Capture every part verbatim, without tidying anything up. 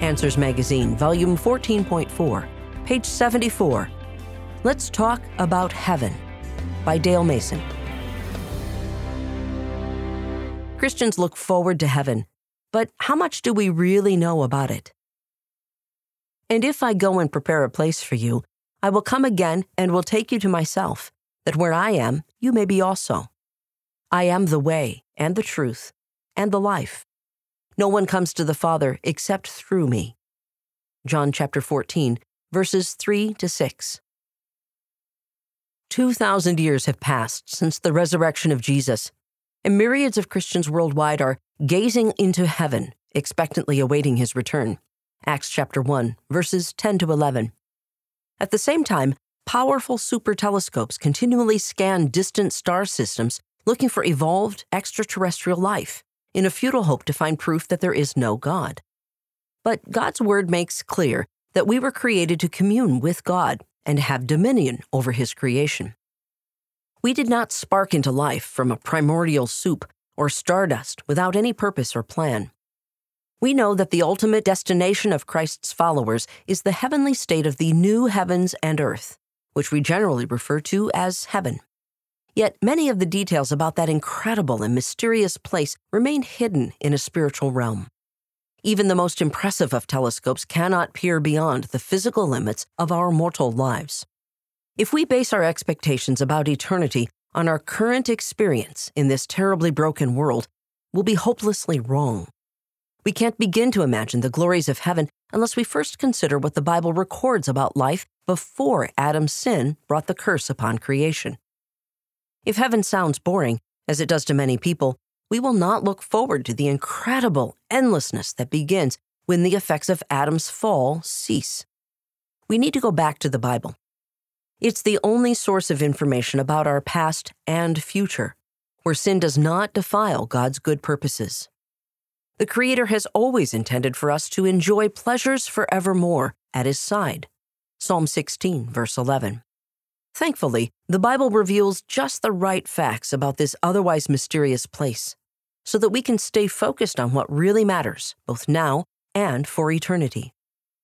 Answers Magazine, volume fourteen point four, page seventy-four. Let's Talk About Heaven by Dale Mason. Christians look forward to heaven, but how much do we really know about it? And if I go and prepare a place for you, I will come again and will take you to myself, that where I am, you may be also. I am the way and the truth and the life. No one comes to the Father except through me. John chapter fourteen, verses three to six. Two thousand years have passed since the resurrection of Jesus, and myriads of Christians worldwide are gazing into heaven, expectantly awaiting his return. Acts chapter one, verses ten to eleven. At the same time, powerful super telescopes continually scan distant star systems looking for evolved extraterrestrial life in a futile hope to find proof that there is no God. But God's word makes clear that we were created to commune with God and have dominion over his creation. We did not spark into life from a primordial soup or stardust without any purpose or plan. We know that the ultimate destination of Christ's followers is the heavenly state of the new heavens and earth, which we generally refer to as heaven. Yet many of the details about that incredible and mysterious place remain hidden in a spiritual realm. Even the most impressive of telescopes cannot peer beyond the physical limits of our mortal lives. If we base our expectations about eternity on our current experience in this terribly broken world, we'll be hopelessly wrong. We can't begin to imagine the glories of heaven unless we first consider what the Bible records about life before Adam's sin brought the curse upon creation. If heaven sounds boring, as it does to many people, we will not look forward to the incredible endlessness that begins when the effects of Adam's fall cease. We need to go back to the Bible. It's the only source of information about our past and future, where sin does not defile God's good purposes. The Creator has always intended for us to enjoy pleasures forevermore at his side. Psalm sixteen, verse eleven. Thankfully, the Bible reveals just the right facts about this otherwise mysterious place, so that we can stay focused on what really matters, both now and for eternity.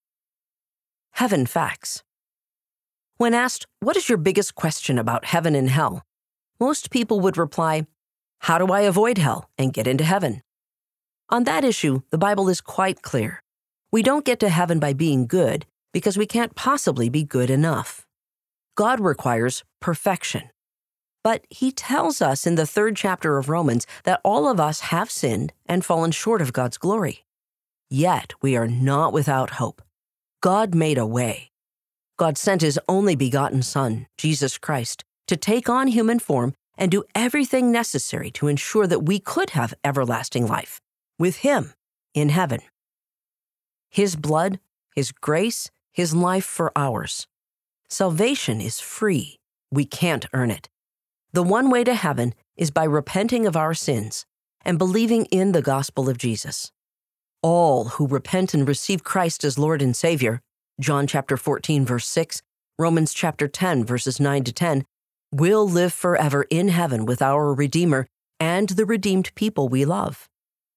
Heaven facts. When asked, what is your biggest question about heaven and hell? Most people would reply, how do I avoid hell and get into heaven? On that issue, the Bible is quite clear. We don't get to heaven by being good because we can't possibly be good enough. God requires perfection. But he tells us in the third chapter of Romans that all of us have sinned and fallen short of God's glory. Yet we are not without hope. God made a way. God sent his only begotten Son, Jesus Christ, to take on human form and do everything necessary to ensure that we could have everlasting life with him in heaven. His blood, his grace, his life for ours. Salvation is free. We can't earn it. The one way to heaven is by repenting of our sins and believing in the gospel of Jesus. All who repent and receive Christ as Lord and Savior, John chapter fourteen, verse six, Romans chapter ten, verses nine to ten, will live forever in heaven with our Redeemer and the redeemed people we love.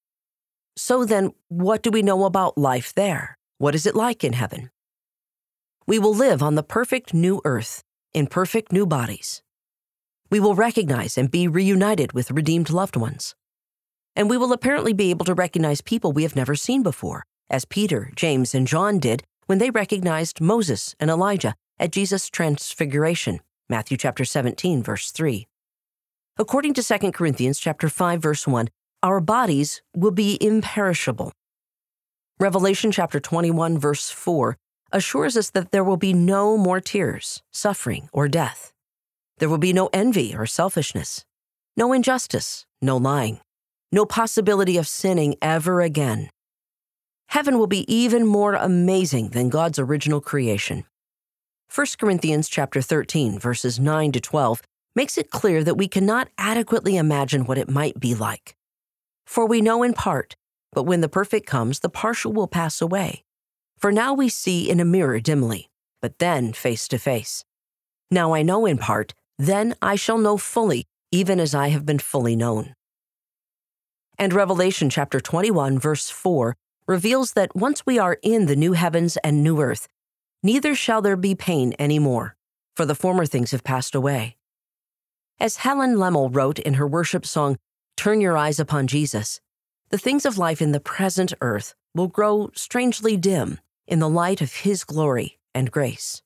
So then, what do we know about life there? What is it like in heaven? We will live on the perfect new earth, in perfect new bodies. We will recognize and be reunited with redeemed loved ones. And we will apparently be able to recognize people we have never seen before, as Peter, James, and John did when they recognized Moses and Elijah at Jesus' transfiguration, Matthew chapter seventeen, verse three. According to Second Corinthians chapter five, verse one, our bodies will be imperishable. Revelation chapter twenty-one, verse four, assures us that there will be no more tears, suffering, or death. There will be no envy or selfishness, no injustice, no lying, no possibility of sinning ever again. Heaven will be even more amazing than God's original creation. First Corinthians chapter thirteen, verses nine to twelve, makes it clear that we cannot adequately imagine what it might be like. For we know in part, but when the perfect comes, the partial will pass away. For now we see in a mirror dimly, but then face to face. Now I know in part, then I shall know fully, even as I have been fully known. And Revelation chapter twenty-one, verse four, reveals that once we are in the new heavens and new earth, neither shall there be pain any more, for the former things have passed away. As Helen Lemmel wrote in her worship song, "Turn Your Eyes Upon Jesus," the things of life in the present earth will grow strangely dim in the light of His glory and grace.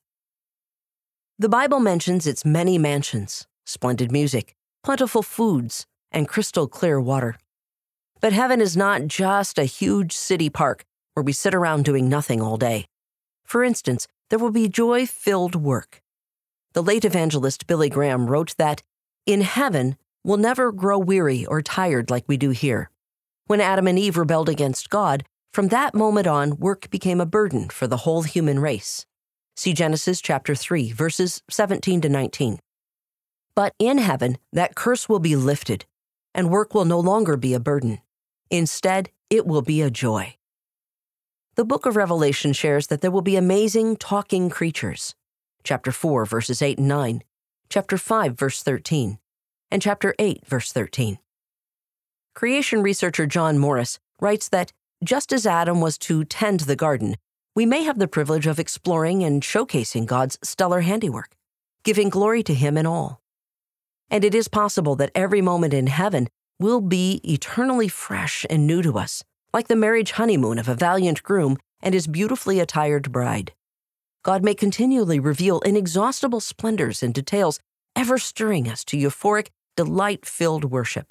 The Bible mentions its many mansions, splendid music, plentiful foods, and crystal clear water. But heaven is not just a huge city park where we sit around doing nothing all day. For instance, there will be joy-filled work. The late evangelist Billy Graham wrote that, "In heaven, we'll never grow weary or tired like we do here. When Adam and Eve rebelled against God, from that moment on, work became a burden for the whole human race." See Genesis chapter three, verses seventeen to nineteen. But in heaven, that curse will be lifted, and work will no longer be a burden. Instead, it will be a joy. The book of Revelation shares that there will be amazing talking creatures. Chapter four, verses eight and nine, chapter five, verse thirteen, and chapter eight, verse thirteen. Creation researcher John Morris writes that just as Adam was to tend the garden, we may have the privilege of exploring and showcasing God's stellar handiwork, giving glory to Him in all. And it is possible that every moment in heaven will be eternally fresh and new to us, like the marriage honeymoon of a valiant groom and his beautifully attired bride. God may continually reveal inexhaustible splendors and details, ever stirring us to euphoric, delight-filled worship.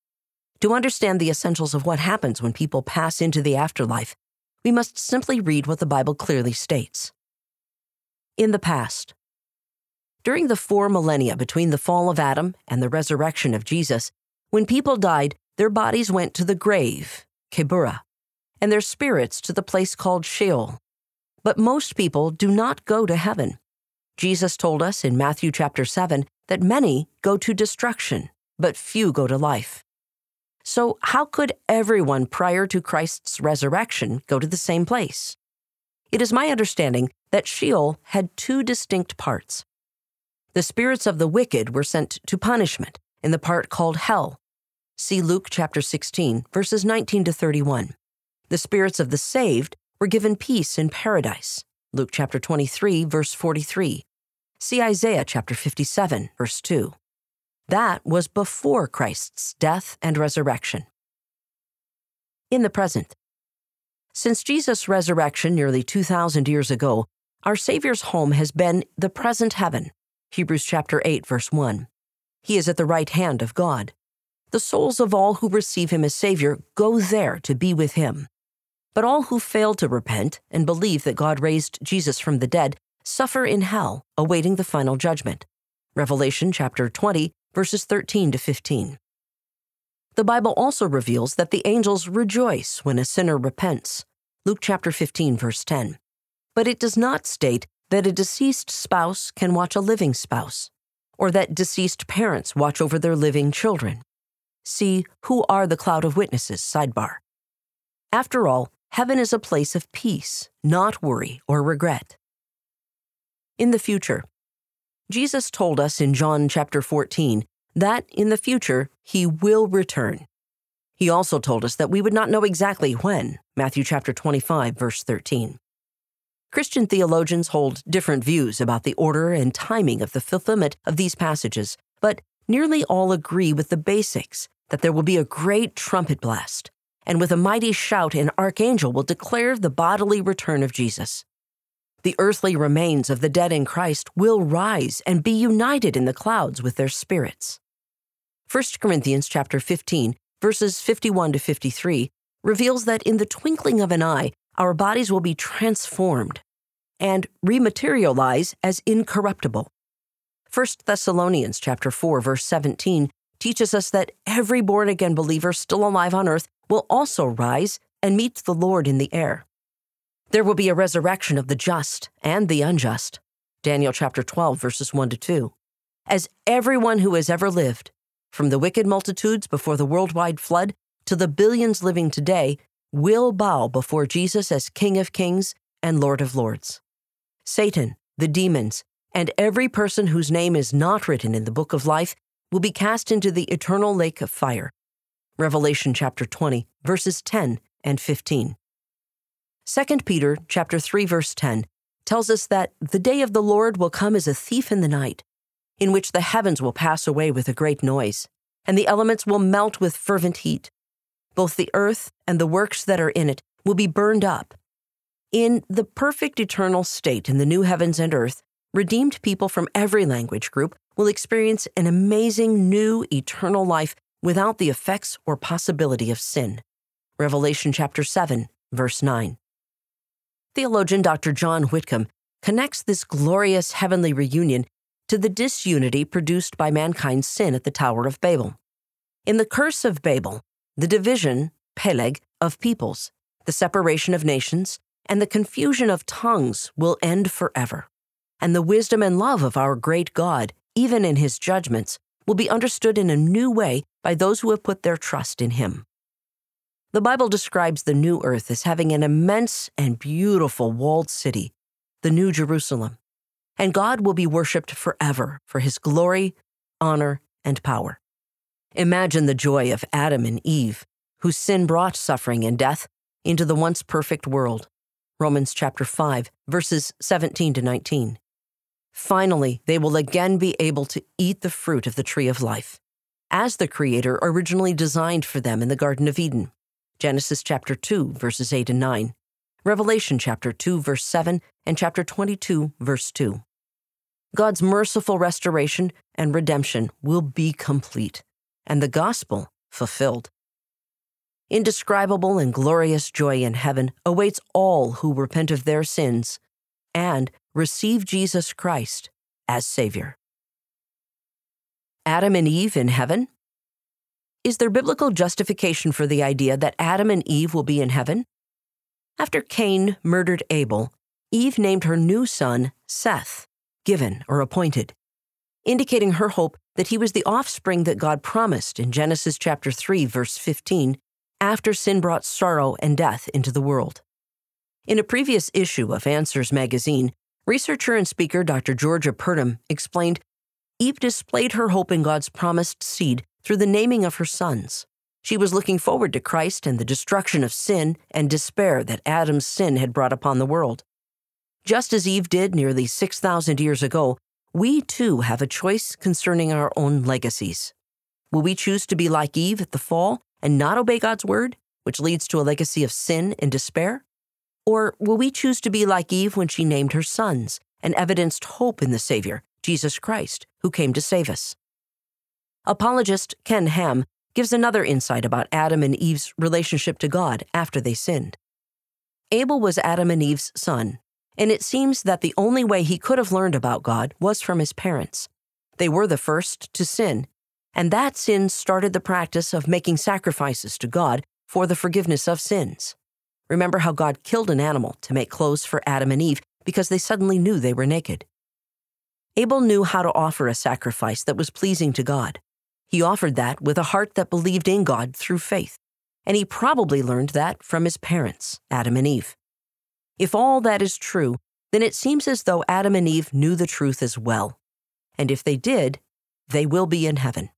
To understand the essentials of what happens when people pass into the afterlife, we must simply read what the Bible clearly states. In the past, during the four millennia between the fall of Adam and the resurrection of Jesus, when people died, their bodies went to the grave, Keburah, and their spirits to the place called Sheol. But most people do not go to heaven. Jesus told us in Matthew chapter seven that many go to destruction, but few go to life. So how could everyone prior to Christ's resurrection go to the same place? It is my understanding that Sheol had two distinct parts. The spirits of the wicked were sent to punishment in the part called hell. See Luke chapter sixteen, verses nineteen to thirty-one. The spirits of the saved were given peace in paradise. Luke chapter twenty-three, verse forty-three. See Isaiah chapter fifty-seven, verse two. That was before Christ's death and resurrection. In the present, since Jesus' resurrection nearly two thousand years ago, our Savior's home has been the present heaven. Hebrews chapter eight, verse one. He is at the right hand of God. The souls of all who receive Him as Savior go there to be with Him. But all who fail to repent and believe that God raised Jesus from the dead suffer in hell, awaiting the final judgment. Revelation chapter twenty, verses thirteen to fifteen. The Bible also reveals that the angels rejoice when a sinner repents. Luke chapter fifteen, verse ten. But it does not state that a deceased spouse can watch a living spouse, or that deceased parents watch over their living children. See Who Are the Cloud of Witnesses sidebar. After all, heaven is a place of peace, not worry or regret. In the future, Jesus told us in John chapter fourteen that in the future He will return. He also told us that we would not know exactly when, Matthew chapter twenty-five, verse thirteen. Christian theologians hold different views about the order and timing of the fulfillment of these passages, but nearly all agree with the basics, that there will be a great trumpet blast, and with a mighty shout an archangel will declare the bodily return of Jesus. The earthly remains of the dead in Christ will rise and be united in the clouds with their spirits. First Corinthians chapter fifteen, verses fifty-one to fifty-three, reveals that in the twinkling of an eye, our bodies will be transformed and rematerialize as incorruptible. First Thessalonians chapter four, verse seventeen teaches us that every born-again believer still alive on earth will also rise and meet the Lord in the air. There will be a resurrection of the just and the unjust. Daniel chapter twelve, verses one to two. As everyone who has ever lived, from the wicked multitudes before the worldwide flood to the billions living today, will bow before Jesus as King of Kings and Lord of Lords. Satan, the demons, and every person whose name is not written in the book of life will be cast into the eternal lake of fire. Revelation chapter twenty, verses ten and fifteen. Second Peter chapter three, verse ten tells us that the day of the Lord will come as a thief in the night, in which the heavens will pass away with a great noise, and the elements will melt with fervent heat. Both the earth and the works that are in it will be burned up. In the perfect eternal state in the new heavens and earth, redeemed people from every language group will experience an amazing new eternal life without the effects or possibility of sin. Revelation chapter seven, verse nine. Theologian Doctor John Whitcomb connects this glorious heavenly reunion to the disunity produced by mankind's sin at the Tower of Babel. In the curse of Babel, the division, Peleg, of peoples, the separation of nations, and the confusion of tongues will end forever. And the wisdom and love of our great God, even in his judgments, will be understood in a new way by those who have put their trust in him. The Bible describes the new earth as having an immense and beautiful walled city, the New Jerusalem, and God will be worshipped forever for his glory, honor, and power. Imagine the joy of Adam and Eve, whose sin brought suffering and death into the once perfect world. Romans chapter five, verses seventeen to nineteen. Finally, they will again be able to eat the fruit of the tree of life, as the Creator originally designed for them in the Garden of Eden. Genesis chapter two, verses eight and nine, Revelation chapter two, verse seven, and chapter twenty-two, verse two. God's merciful restoration and redemption will be complete, and the gospel fulfilled. Indescribable and glorious joy in heaven awaits all who repent of their sins and receive Jesus Christ as Savior. Adam and Eve in heaven? Is there biblical justification for the idea that Adam and Eve will be in heaven? After Cain murdered Abel, Eve named her new son Seth, given or appointed, indicating her hope that he was the offspring that God promised in Genesis chapter three, verse fifteen, after sin brought sorrow and death into the world. In a previous issue of Answers magazine, researcher and speaker Doctor Georgia Purdom explained Eve displayed her hope in God's promised seed through the naming of her sons. She was looking forward to Christ and the destruction of sin and despair that Adam's sin had brought upon the world. Just as Eve did nearly six thousand years ago, we too have a choice concerning our own legacies. Will we choose to be like Eve at the fall and not obey God's word, which leads to a legacy of sin and despair? Or will we choose to be like Eve when she named her sons and evidenced hope in the Savior, Jesus Christ, who came to save us? Apologist Ken Ham gives another insight about Adam and Eve's relationship to God after they sinned. Abel was Adam and Eve's son, and it seems that the only way he could have learned about God was from his parents. They were the first to sin, and that sin started the practice of making sacrifices to God for the forgiveness of sins. Remember how God killed an animal to make clothes for Adam and Eve because they suddenly knew they were naked. Abel knew how to offer a sacrifice that was pleasing to God. He offered that with a heart that believed in God through faith, and he probably learned that from his parents, Adam and Eve. If all that is true, then it seems as though Adam and Eve knew the truth as well. And if they did, they will be in heaven.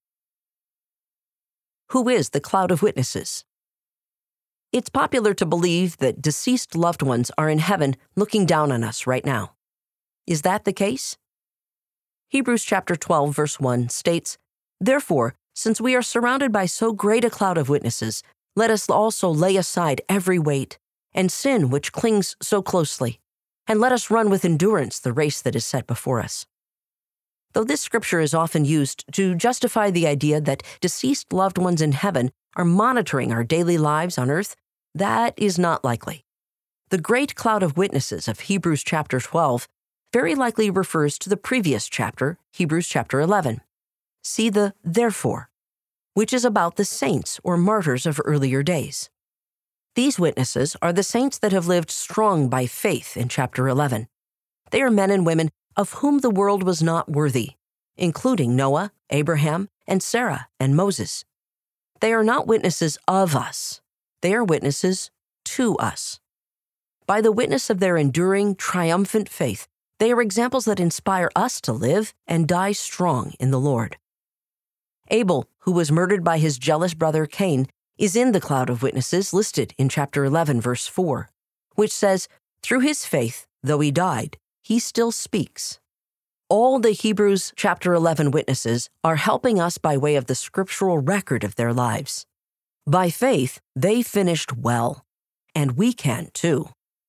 Who is the cloud of witnesses? It's popular to believe that deceased loved ones are in heaven looking down on us right now. Is that the case? Hebrews chapter twelve, verse one states, "Therefore, since we are surrounded by so great a cloud of witnesses, let us also lay aside every weight and sin which clings so closely, and let us run with endurance the race that is set before us." Though this scripture is often used to justify the idea that deceased loved ones in heaven are monitoring our daily lives on earth, that is not likely. The great cloud of witnesses of Hebrews chapter twelve very likely refers to the previous chapter, Hebrews chapter eleven. See the therefore, which is about the saints or martyrs of earlier days. These witnesses are the saints that have lived strong by faith in chapter eleven. They are men and women of whom the world was not worthy, including Noah, Abraham, and Sarah, and Moses. They are not witnesses of us. They are witnesses to us. By the witness of their enduring, triumphant faith, they are examples that inspire us to live and die strong in the Lord. Abel, who was murdered by his jealous brother Cain, is in the cloud of witnesses listed in chapter eleven, verse four, which says, "Through his faith, though he died, he still speaks." All the Hebrews chapter eleven witnesses are helping us by way of the scriptural record of their lives. By faith, they finished well, and we can too.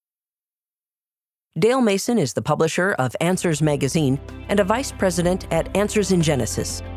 Dale Mason is the publisher of Answers Magazine and a vice president at Answers in Genesis.